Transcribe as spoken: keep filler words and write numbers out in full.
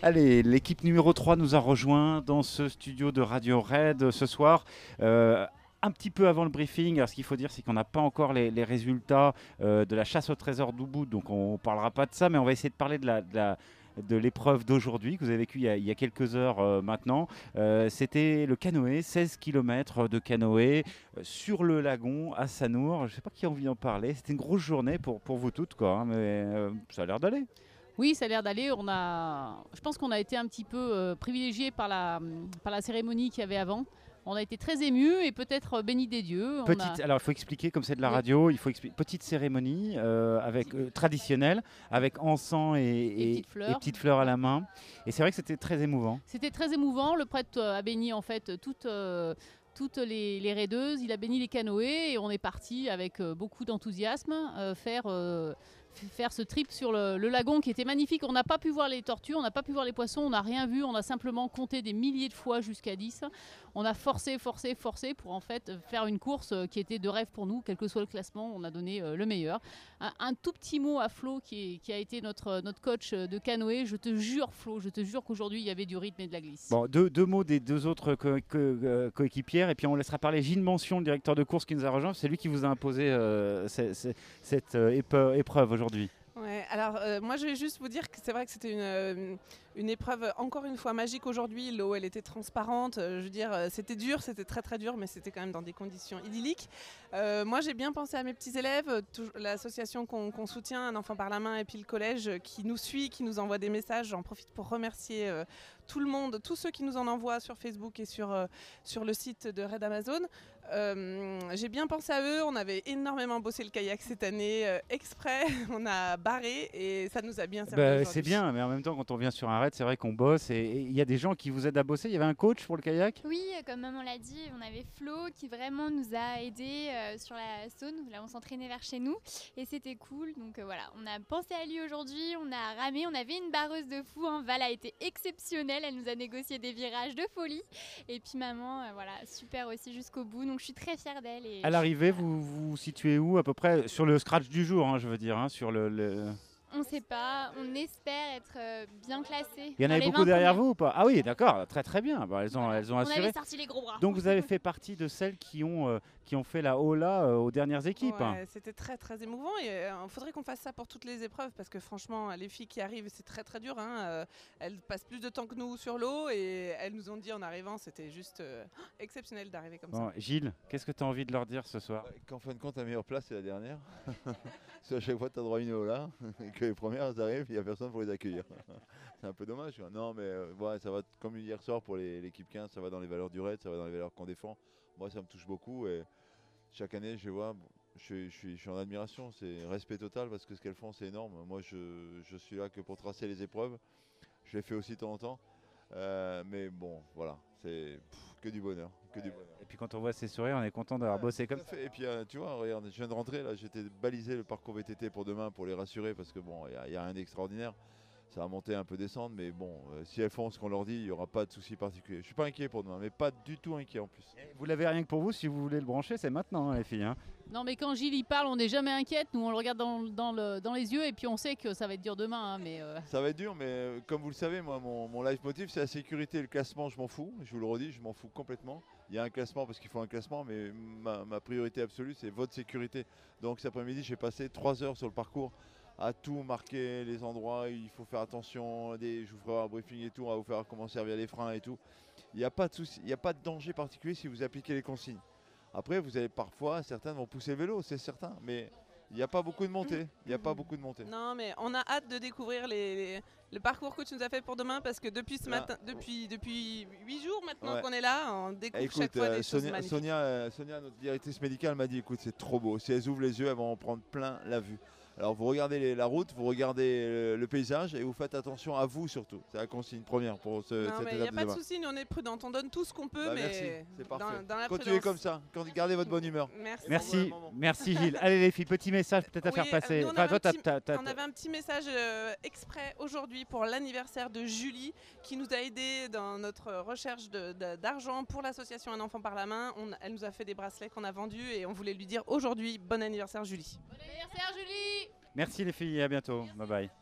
Allez, l'équipe numéro trois nous a rejoint dans ce studio de Radio Red ce soir. Euh, un petit peu avant le briefing, alors ce qu'il faut dire, c'est qu'on n'a pas encore les, les résultats euh, de la chasse au trésor d'Ubud, donc on ne parlera pas de ça, mais on va essayer de parler de la, de la de l'épreuve d'aujourd'hui que vous avez vécue il, il y a quelques heures euh, maintenant. Euh, C'était le canoë, seize kilomètres de canoë euh, sur le lagon à Sanour. Je ne sais pas qui a envie d'en parler. C'était une grosse journée pour, pour vous toutes, quoi, hein, mais euh, ça a l'air d'aller. Oui, ça a l'air d'aller. On a, je pense qu'on a été un petit peu euh, privilégiés par la, par la cérémonie qu'il y avait avant. On a été très émus et peut-être bénis des dieux. Petite, on a... Alors il faut expliquer, comme c'est de la Oui. radio, il faut expliquer petite cérémonie euh, avec euh, traditionnelle, avec encens et, Et et- petites fleurs. et petites fleurs à la main. Et c'est vrai que c'était très émouvant. C'était très émouvant. Le prêtre a béni en fait toutes, euh, toutes les, les raideuses. Il a béni les canoës et on est parti avec euh, beaucoup d'enthousiasme euh, faire, euh, f- faire ce trip sur le, le lagon qui était magnifique. On n'a pas pu voir les tortues, on n'a pas pu voir les poissons, on n'a rien vu. On a simplement compté des milliers de fois jusqu'à dix. On a forcé, forcé, forcé pour en fait faire une course qui était de rêve pour nous, quel que soit le classement. On a donné euh, le meilleur. Un, un tout petit mot à Flo qui, est- qui a été notre, notre coach de canoë. Je te jure Flo, je te jure qu'aujourd'hui il y avait du rythme et de la glisse. Bon, deux, deux mots des deux autres co- co- euh, coéquipières, et puis on laissera parler Gilles Mention, le directeur de course qui nous a rejoint. C'est lui qui vous a imposé euh, c'est- c'est- cette euh, épe- épreuve aujourd'hui. Ouais, alors euh, moi je vais juste vous dire que c'est vrai que c'était une, euh, une épreuve encore une fois magique aujourd'hui. L'eau elle était transparente, euh, je veux dire euh, c'était dur, c'était très très dur, mais c'était quand même dans des conditions idylliques. Euh, moi j'ai bien pensé à mes petits élèves, euh, tout- l'association qu'on qu'on soutient, Un enfant par la main, et puis le collège euh, qui nous suit, qui nous envoie des messages. J'en profite pour remercier euh, tout le monde, tous ceux qui nous en envoient sur Facebook et sur, euh, sur le site de Red Amazon. Euh, j'ai bien pensé à eux, on avait énormément bossé le kayak cette année euh, exprès, on a barré et ça nous a bien servi. Bah, aujourd'hui. c'est bien, mais en même temps, quand on vient sur un raid, c'est vrai qu'on bosse, et et il y a des gens qui vous aident à bosser. Il y avait un coach pour le kayak. Oui, euh, comme maman l'a dit, on avait Flo qui vraiment nous a aidés euh, sur la Saône. Là, on s'entraînait vers chez nous et c'était cool. Donc euh, voilà, on a pensé à lui aujourd'hui, on a ramé, on avait une barreuse de fou. Hein. Val a été exceptionnelle, elle nous a négocié des virages de folie. Et puis maman, euh, voilà, super aussi jusqu'au bout. Donc je suis très fière d'elle. Et À l'arrivée, vous vous situez où à peu près sur le scratch du jour, hein, je veux dire, hein, sur le. le- on ne sait pas, on espère être euh, bien classés. Il y en dans avait les beaucoup vingt derrière premières. vous ou pas? Ah oui, d'accord, très très bien. Bah, elles ont, Voilà. elles ont On assuré. avait sorti les gros bras. Donc vous avez fait partie de celles qui ont, euh, qui ont fait la Ola euh, aux dernières équipes. hein. Ouais, c'était très très émouvant et il faudrait qu'on fasse ça pour toutes les épreuves parce que franchement les filles qui arrivent c'est très très dur. Hein, euh, elles passent plus de temps que nous sur l'eau et elles nous ont dit en arrivant c'était juste euh, exceptionnel d'arriver comme Bon, ça. Gilles, qu'est-ce que tu as envie de leur dire ce soir? Ouais, Qu'en fin de compte, la meilleure place, c'est la dernière. Parce qu'à chaque fois, tu as droit à une là, et que les premières elles arrivent, il n'y a personne pour les accueillir. C'est un peu dommage. quoi. Non, mais euh, ouais, ça va comme hier soir pour les- l'équipe quinze, ça va dans les valeurs du raid, ça va dans les valeurs qu'on défend. Moi, ça me touche beaucoup. Et chaque année, je vois, bon, je, suis- je suis, je suis en admiration. C'est respect total parce que ce qu'elles font, c'est énorme. Moi, je, je suis là que pour tracer les épreuves. Je les fais aussi de temps en temps. Euh, mais bon, voilà, c'est pff, que du bonheur. Que du bonheur. Et puis quand on voit ces sourires, on est content d'avoir Ouais, bossé tout comme à ça. fait. Et puis euh, tu vois, regarde, je viens de rentrer là, j'étais balisé le parcours V T T pour demain pour les rassurer parce que bon, il n'y a, a rien d'extraordinaire. Ça va monter un peu descendre, mais bon, euh, si elles font ce qu'on leur dit, il n'y aura pas de souci particulier. Je suis pas inquiet pour demain, mais pas du tout inquiet en plus. Vous l'avez rien que pour vous, si vous voulez le brancher, c'est maintenant, hein, les filles. hein. Non mais quand Gilles y parle, on n'est jamais inquiète. Nous on le regarde dans, dans le, dans les yeux et puis on sait que ça va être dur demain. Hein, mais euh, Ça va être dur, mais euh, comme vous le savez, moi, mon, mon life motive, c'est la sécurité et le classement, je m'en fous. Je vous le redis, je m'en fous complètement. Il y a un classement parce qu'il faut un classement, mais ma, ma priorité absolue, c'est votre sécurité. Donc cet après-midi, j'ai passé trois heures sur le parcours à tout marquer, les endroits, il faut faire attention, des, je vous ferai un briefing et tout, on va vous faire comment servir les freins et tout. Il n'y a pas de souci, il n'y a pas de danger particulier si vous appliquez les consignes. Après, vous avez parfois, certains vont pousser le vélo, c'est certain, mais il n'y a pas beaucoup de montées. Il n'y a pas beaucoup de montées. Non mais on a hâte de découvrir les, les- le parcours que tu nous as fait pour demain parce que depuis ce Là. matin, depuis depuis huit jours maintenant Ouais. qu'on est là, on découvre Eh, chaque écoute, fois euh, des choses Sonia, magnifiques. Sonia, euh, Sonia, notre directrice médicale, m'a dit écoute, c'est trop beau. Si elles ouvrent les yeux, elles vont en prendre plein la vue. Alors vous regardez les- la route, vous regardez euh, le paysage et vous faites attention à vous surtout. C'est la consigne première pour ce, Non, cette mais il n'y a étape de pas de demain. souci, nous on est prudentes, on donne tout ce qu'on peut, Bah, mais merci, c'est parfait. dans, dans la Continuez prudence. comme ça, quand- gardez votre bonne humeur. Merci. Merci, moment. merci Gilles. Allez les filles, petit message peut-être à Oui, faire passer. nous, on Enfin, avait toi, un t'as- petit- t'as- t'as- On avait un petit message euh, exprès aujourd'hui pour l'anniversaire de Julie qui nous a aidés dans notre recherche de- de- d'argent pour l'association Un enfant par la main. On- elle nous a fait des bracelets qu'on a vendus et on voulait lui dire aujourd'hui bon anniversaire Julie. bon anniversaire Julie. Merci les filles, et à bientôt. Bye bye.